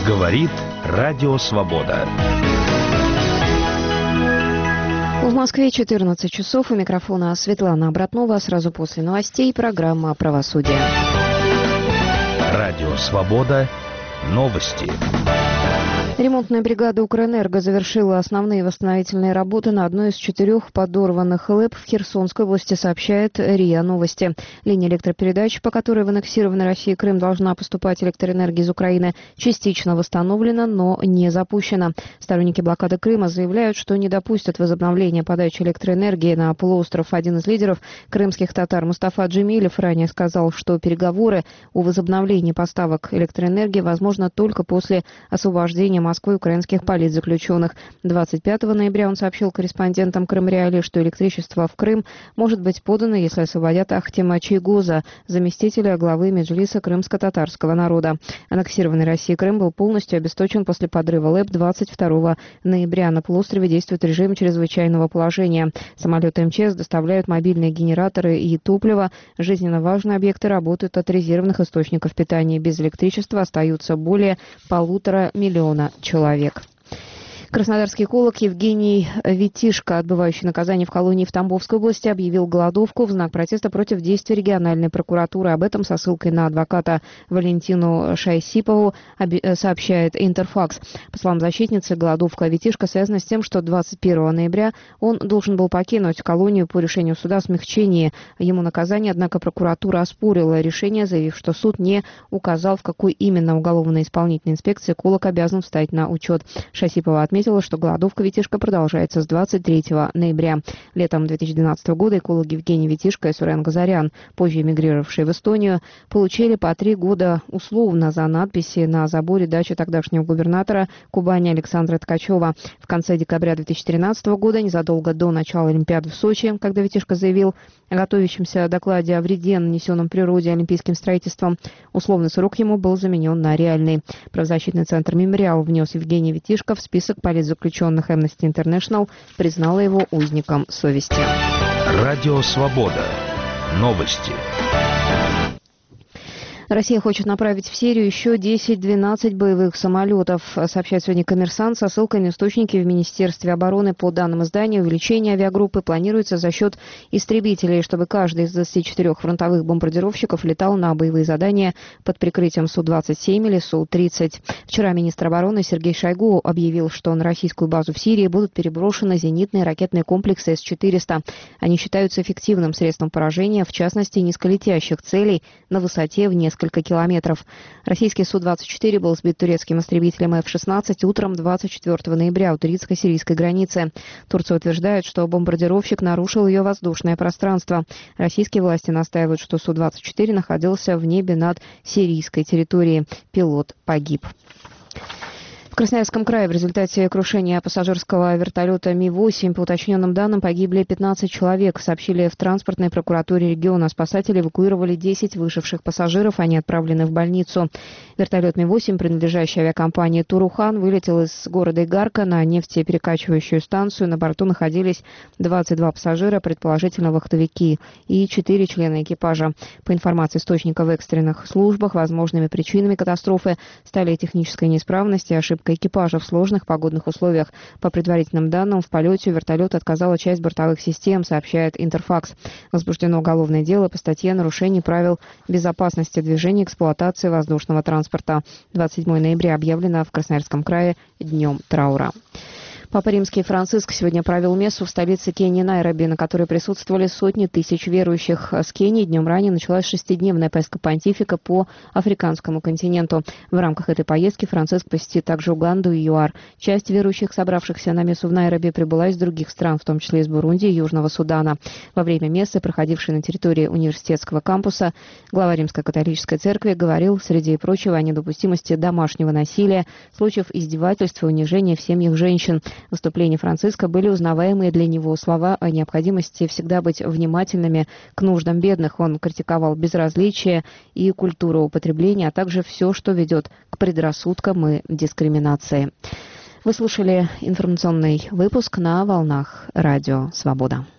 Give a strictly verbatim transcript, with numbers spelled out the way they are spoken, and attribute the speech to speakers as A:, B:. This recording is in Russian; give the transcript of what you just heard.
A: Говорит Радио Свобода.
B: В Москве четырнадцать часов. У микрофона Светлана Обратнова. Сразу после новостей программа «Правосудие».
A: Радио Свобода. Новости.
B: Ремонтная бригада «Укрэнерго» завершила основные восстановительные работы на одной из четырех подорванных ЛЭП в Херсонской области, сообщает РИА Новости. Линия электропередач, по которой в аннексированной России Крым должна поступать электроэнергия из Украины, частично восстановлена, но не запущена. Сторонники блокады Крыма заявляют, что не допустят возобновления подачи электроэнергии на полуостров. Один из лидеров крымских татар Мустафа Джемилев ранее сказал, что переговоры о возобновлении поставок электроэнергии возможно только после освобождения Москвы украинских политзаключенных. двадцать пятого ноября он сообщил корреспондентам Крымреалии, что электричество в Крым может быть подано, если освободят Ахтема Чийгоза, заместителя главы Меджлиса крымско-татарского народа. Аннексированный Россией Крым был полностью обесточен после подрыва ЛЭП двадцать второго ноября. На полуострове действует режим чрезвычайного положения. Самолеты МЧС доставляют мобильные генераторы и топливо. Жизненно важные объекты работают от резервных источников питания. Без электричества остаются более полутора миллиона человек. Краснодарский эколог Евгений Витишко, отбывающий наказание в колонии в Тамбовской области, объявил голодовку в знак протеста против действий региональной прокуратуры. Об этом со ссылкой на адвоката Валентину Шайсипову сообщает Интерфакс. По словам защитницы, голодовка Витишко связана с тем, что двадцать первого ноября он должен был покинуть колонию по решению суда о смягчении ему наказания, однако прокуратура оспорила решение, заявив, что суд не указал, в какой именно уголовно-исполнительной инспекции эколог обязан встать на учет. Шайсипова отметила, что голодовка Витишко продолжается с двадцать третьего ноября. Летом две тысячи двенадцатого года экологи Евгений Витишко и Сурен Газарян, позже эмигрировавшие в Эстонию, получили по три года условно за надписи на заборе дачи тогдашнего губернатора Кубани Александра Ткачева. В конце декабря две тысячи тринадцатого года, незадолго до начала Олимпиады в Сочи, когда Витишко заявил о готовящемся докладе о вреде, нанесенном природе олимпийским строительством, условный срок ему был заменен на реальный. Правозащитный центр «Мемориал» внес Евгения Витишко в список политзаключенных. Amnesty International признала его узником совести.
A: Радио Свобода. Новости.
B: Россия хочет направить в Сирию еще десять-двенадцать боевых самолетов, сообщает сегодня «Коммерсант» со ссылкой на источники в Министерстве обороны. По данным издания, увеличение авиагруппы планируется за счет истребителей, чтобы каждый из двадцати четырёх фронтовых бомбардировщиков летал на боевые задания под прикрытием Су двадцать семь или Су тридцать. Вчера министр обороны Сергей Шойгу объявил, что на российскую базу в Сирии будут переброшены зенитные ракетные комплексы С четыреста. Они считаются эффективным средством поражения, в частности, низколетящих целей на высоте в несколько километров. Российский Су двадцать четыре был сбит турецким истребителем Эф шестнадцать утром двадцать четвертого ноября у турецко-сирийской границы. Турция утверждает, что бомбардировщик нарушил ее воздушное пространство. Российские власти настаивают, что Су двадцать четыре находился в небе над сирийской территорией. Пилот погиб. В Красноярском крае в результате крушения пассажирского вертолета Ми восемь, по уточненным данным, погибли пятнадцать человек, сообщили в транспортной прокуратуре региона. Спасатели эвакуировали десять выживших пассажиров, они отправлены в больницу. Вертолет Ми восемь, принадлежащий авиакомпании «Турухан», вылетел из города Игарка на нефтеперекачивающую станцию. На борту находились двадцать два пассажира, предположительно вахтовики, и четыре члена экипажа. По информации источников в экстренных службах, возможными причинами катастрофы стали техническая неисправность и ошибка экипажа в сложных погодных условиях. По предварительным данным, в полете у вертолета отказала часть бортовых систем, сообщает Интерфакс. Возбуждено уголовное дело по статье «Нарушение правил безопасности движения и эксплуатации воздушного транспорта». двадцать седьмого ноября объявлено в Красноярском крае днем траура. Папа Римский Франциск сегодня провел мессу в столице Кении Найроби, на которой присутствовали сотни тысяч верующих. С Кении днем ранее началась шестидневная поездка понтифика по африканскому континенту. В рамках этой поездки Франциск посетит также Уганду и ЮАР. Часть верующих, собравшихся на мессу в Найроби, прибыла из других стран, в том числе из Бурунди и Южного Судана. Во время мессы, проходившей на территории университетского кампуса, глава Римской католической церкви говорил, среди прочего, о недопустимости домашнего насилия, случаев издевательства и унижения в семьях женщин. В выступлении Франциска были узнаваемые для него слова о необходимости всегда быть внимательными к нуждам бедных. Он критиковал безразличие и культуру употребления, а также все, что ведет к предрассудкам и дискриминации. Вы слушали информационный выпуск на волнах Радио Свобода.